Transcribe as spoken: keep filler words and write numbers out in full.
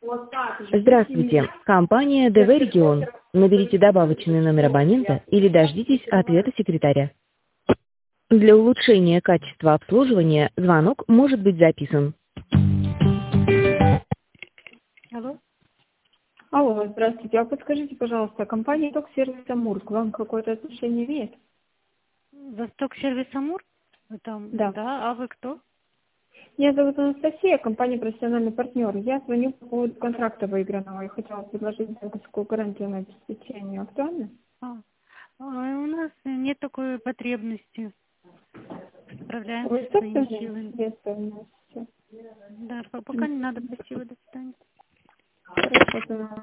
Здравствуйте, компания ДВ Регион. Наберите добавочный номер абонента или дождитесь ответа секретаря. Для улучшения качества обслуживания звонок может быть записан. Алло. Алло, здравствуйте. А подскажите, пожалуйста, компания Ток-сервис Амур к вам какое-то отношение имеет? Восток сервис Амур? Вы там, Да. да, а вы кто? Меня зовут Анастасия, компания «Профессиональный партнер». Я звоню по поводу контракта выигранного и хотела предложить банковскую гарантию на обеспечение. Актуально? А, а, у нас нет такой потребности. Справляемся Вы своими собственные силами. средства у нас? Да, по- пока не надо, спасибо, до свидания. Хорошо, поняла.